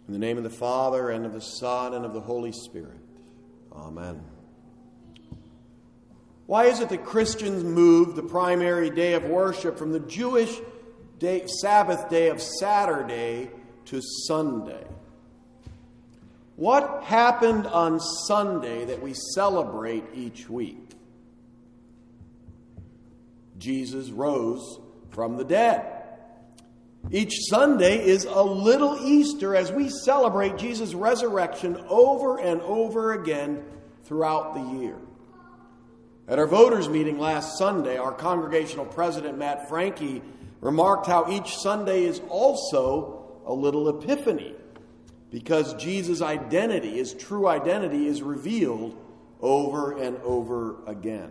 In the name of the Father, and of the Son, and of the Holy Spirit. Amen. Why is it that Christians move the primary day of worship from the Jewish Sabbath day of Saturday to Sunday? What happened on Sunday that we celebrate each week? Jesus rose from the dead. Each Sunday is a little Easter as we celebrate Jesus' resurrection over and over again throughout the year. At our voters' meeting last Sunday, our congregational president, Matt Franke, remarked how each Sunday is also a little epiphany because Jesus' identity, his true identity, is revealed over and over again.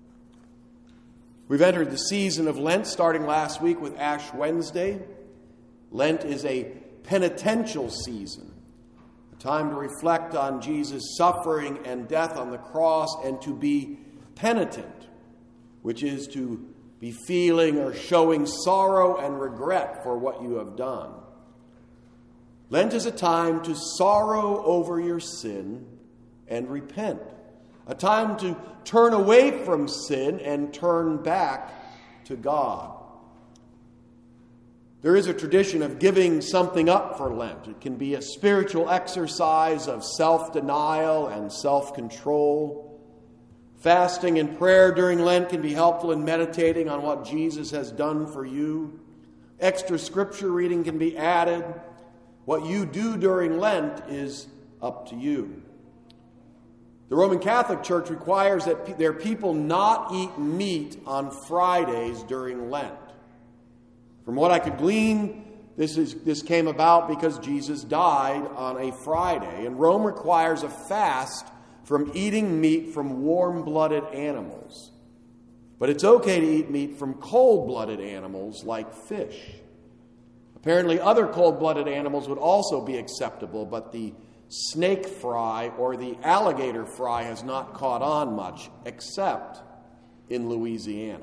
We've entered the season of Lent starting last week with Ash Wednesday. Lent is a penitential season, a time to reflect on Jesus' suffering and death on the cross and to be penitent, which is to be feeling or showing sorrow and regret for what you have done. Lent is a time to sorrow over your sin and repent, a time to turn away from sin and turn back to God. There is a tradition of giving something up for Lent. It can be a spiritual exercise of self-denial and self-control. Fasting and prayer during Lent can be helpful in meditating on what Jesus has done for you. Extra scripture reading can be added. What you do during Lent is up to you. The Roman Catholic Church requires that their people not eat meat on Fridays during Lent. From what I could glean, this came about because Jesus died on a Friday, and Rome requires a fast from eating meat from warm-blooded animals. But it's okay to eat meat from cold-blooded animals like fish. Apparently, other cold-blooded animals would also be acceptable, but the snake fry or the alligator fry has not caught on much, except in Louisiana.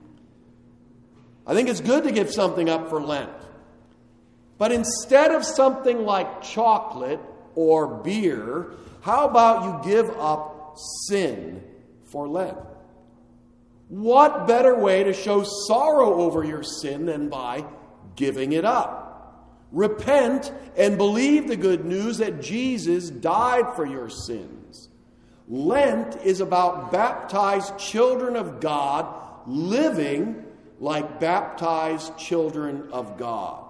I think it's good to give something up for Lent. But instead of something like chocolate or beer, how about you give up sin for Lent? What better way to show sorrow over your sin than by giving it up? Repent and believe the good news that Jesus died for your sins. Lent is about baptized children of God living like baptized children of God.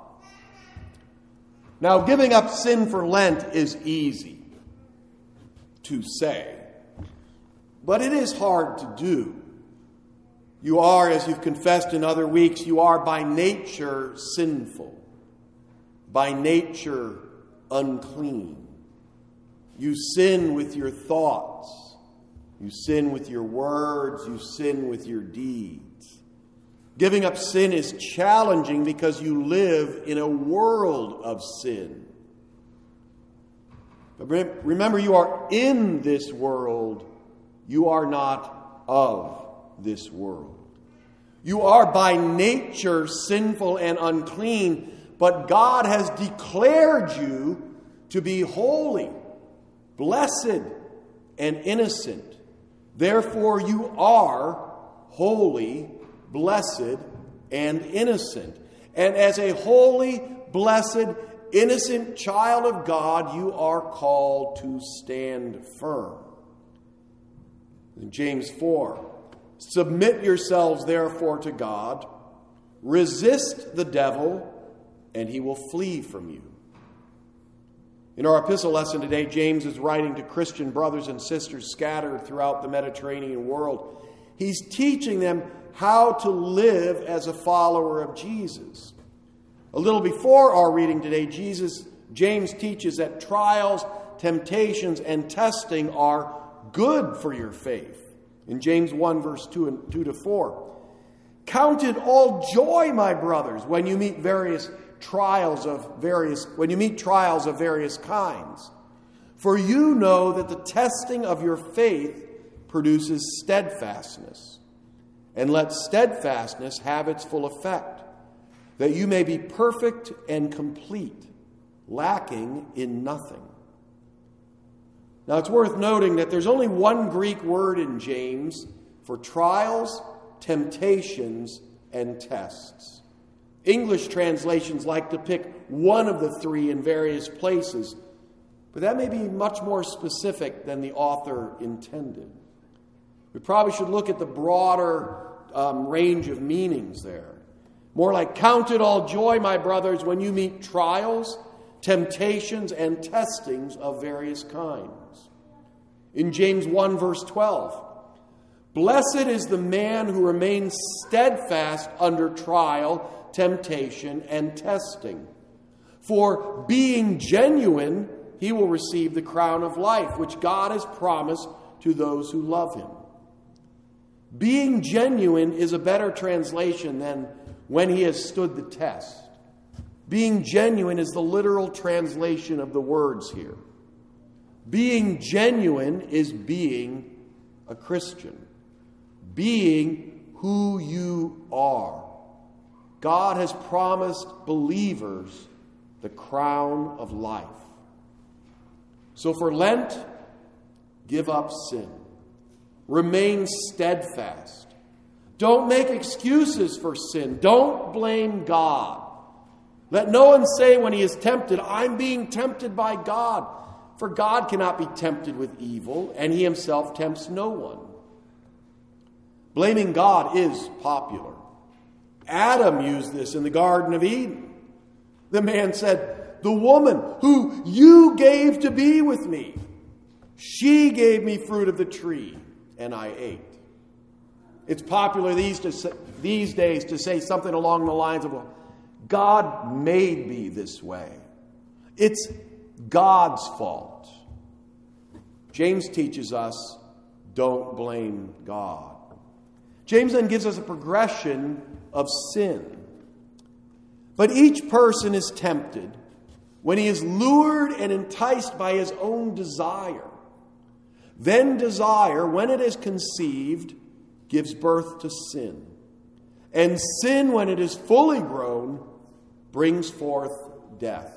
Now, giving up sin for Lent is easy to say, but it is hard to do. You are, as you've confessed in other weeks, you are by nature sinful, by nature unclean. You sin with your thoughts, you sin with your words, you sin with your deeds. Giving up sin is challenging because you live in a world of sin. But remember, you are in this world. You are not of this world. You are by nature sinful and unclean, but God has declared you to be holy, blessed, and innocent. Therefore, you are holy, blessed, and innocent. And as a holy, blessed, innocent child of God, you are called to stand firm. In James 4, submit yourselves therefore to God, resist the devil, and he will flee from you. In our epistle lesson today, James is writing to Christian brothers and sisters scattered throughout the Mediterranean world. He's teaching them how to live as a follower of Jesus. A little before our reading today, James teaches that trials, temptations, and testing are good for your faith. In James 1, verse 2-4. Count it all joy, my brothers, when you meet trials of various kinds. For you know that the testing of your faith produces steadfastness. And let steadfastness have its full effect, that you may be perfect and complete, lacking in nothing. Now, it's worth noting that there's only one Greek word in James for trials, temptations, and tests. English translations like to pick one of the three in various places, but that may be much more specific than the author intended. We probably should look at the broader range of meanings there. More like, count it all joy, my brothers, when you meet trials, temptations, and testings of various kinds. In James 1, verse 12, blessed is the man who remains steadfast under trial, temptation, and testing. For being genuine, he will receive the crown of life, which God has promised to those who love him. Being genuine is a better translation than when he has stood the test. Being genuine is the literal translation of the words here. Being genuine is being a Christian. Being who you are. God has promised believers the crown of life. So for Lent, give up sin. Remain steadfast. Don't make excuses for sin. Don't blame God. Let no one say when he is tempted, I'm being tempted by God. For God cannot be tempted with evil, and he himself tempts no one. Blaming God is popular. Adam used this in the Garden of Eden. The man said, the woman who you gave to be with me, she gave me fruit of the tree, and I ate. It's popular these days to say something along the lines of, well, God made me this way. It's God's fault. James teaches us, don't blame God. James then gives us a progression of sin. But each person is tempted when he is lured and enticed by his own desire. Then desire, when it is conceived, gives birth to sin. And sin, when it is fully grown, brings forth death.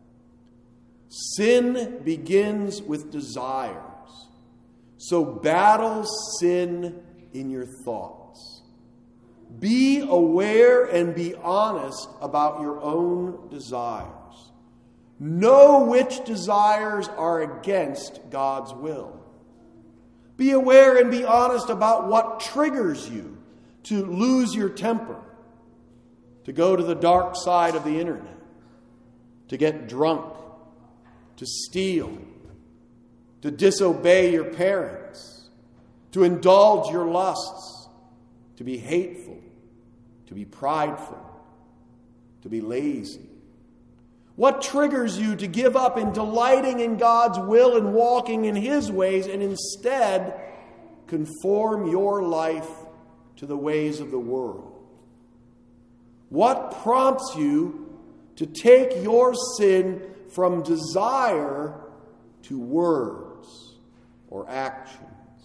Sin begins with desires. So battle sin in your thoughts. Be aware and be honest about your own desires. Know which desires are against God's will. Be aware and be honest about what triggers you to lose your temper, to go to the dark side of the internet, to get drunk, to steal, to disobey your parents, to indulge your lusts, to be hateful, to be prideful, to be lazy. What triggers you to give up in delighting in God's will and walking in his ways and instead conform your life to the ways of the world? What prompts you to take your sin from desire to words or actions?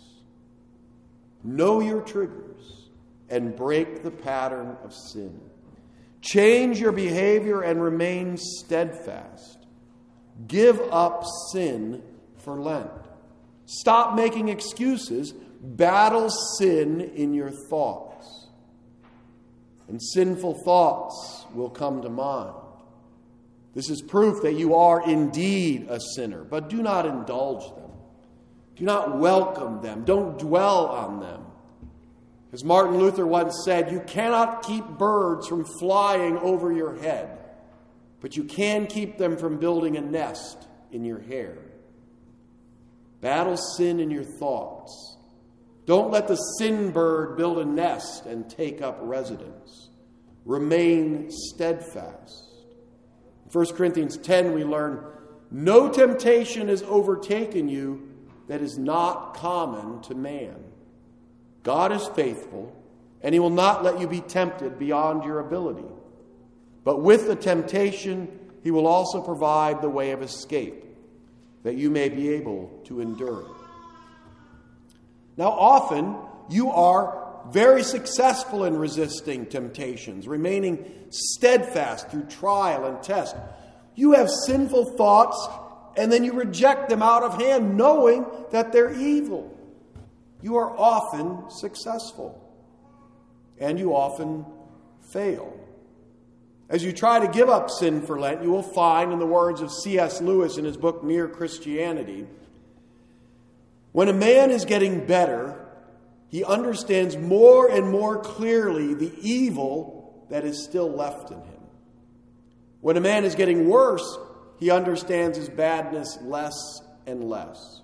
Know your triggers and break the pattern of sin. Change your behavior and remain steadfast. Give up sin for Lent. Stop making excuses. Battle sin in your thoughts. And sinful thoughts will come to mind. This is proof that you are indeed a sinner, but do not indulge them. Do not welcome them. Don't dwell on them. As Martin Luther once said, you cannot keep birds from flying over your head, but you can keep them from building a nest in your hair. Battle sin in your thoughts. Don't let the sin bird build a nest and take up residence. Remain steadfast. In 1 Corinthians 10, we learn, no temptation has overtaken you that is not common to man. God is faithful, and he will not let you be tempted beyond your ability. But with the temptation, he will also provide the way of escape, that you may be able to endure it. Now, often, you are very successful in resisting temptations, remaining steadfast through trial and test. You have sinful thoughts, and then you reject them out of hand, knowing that they're evil. You are often successful, and you often fail. As you try to give up sin for Lent, you will find, in the words of C.S. Lewis in his book Mere Christianity, when a man is getting better, he understands more and more clearly the evil that is still left in him. When a man is getting worse, he understands his badness less and less.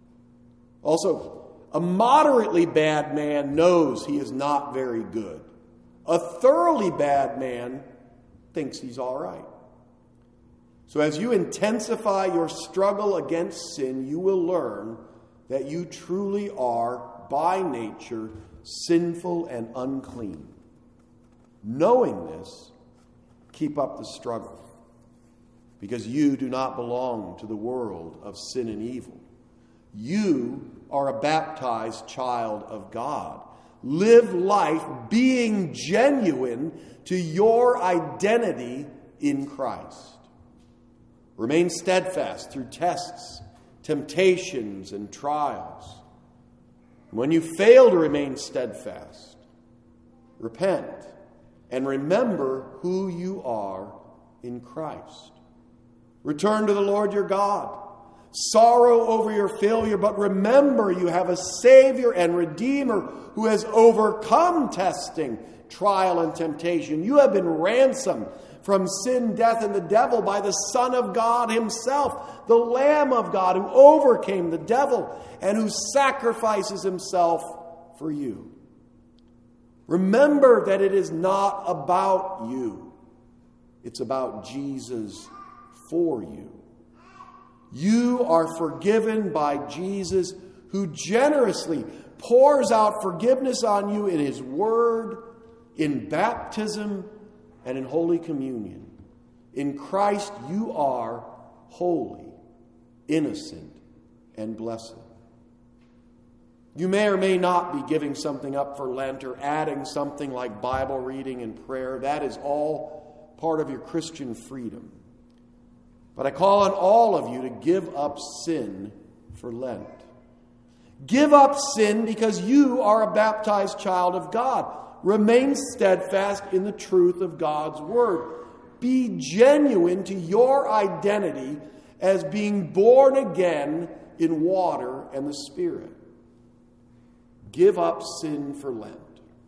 Also, a moderately bad man knows he is not very good. A thoroughly bad man thinks he's all right. So as you intensify your struggle against sin, you will learn that you truly are, by nature, sinful and unclean. Knowing this, keep up the struggle, because you do not belong to the world of sin and evil. You are a baptized child of God. Live life being genuine to your identity in Christ. Remain steadfast through tests, temptations, and trials. When you fail to remain steadfast, repent and remember who you are in Christ. Return to the Lord your God. Sorrow over your failure, but remember you have a Savior and Redeemer who has overcome testing, trial, and temptation. You have been ransomed from sin, death, and the devil by the Son of God himself, the Lamb of God who overcame the devil and who sacrifices himself for you. Remember that it is not about you. It's about Jesus for you. You are forgiven by Jesus, who generously pours out forgiveness on you in his word, in baptism, and in Holy Communion. In Christ you are holy, innocent, and blessed. You may or may not be giving something up for Lent or adding something like Bible reading and prayer. That is all part of your Christian freedom. But I call on all of you to give up sin for Lent. Give up sin because you are a baptized child of God. Remain steadfast in the truth of God's word. Be genuine to your identity as being born again in water and the Spirit. Give up sin for Lent.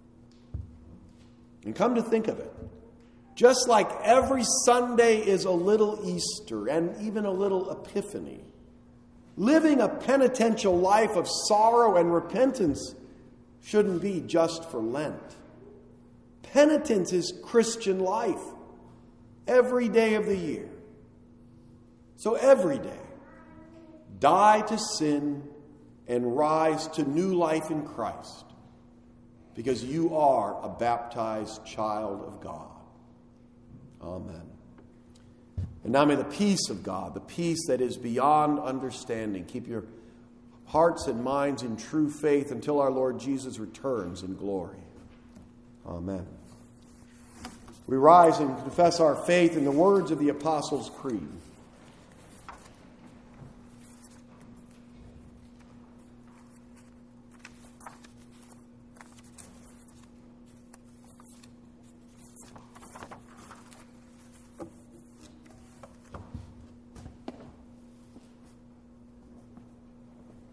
And come to think of it, just like every Sunday is a little Easter and even a little Epiphany, living a penitential life of sorrow and repentance shouldn't be just for Lent. Penitence is Christian life every day of the year. So every day, die to sin and rise to new life in Christ, because you are a baptized child of God. Amen. And now may the peace of God, the peace that is beyond understanding, keep your hearts and minds in true faith until our Lord Jesus returns in glory. Amen. We rise and confess our faith in the words of the Apostles' Creed.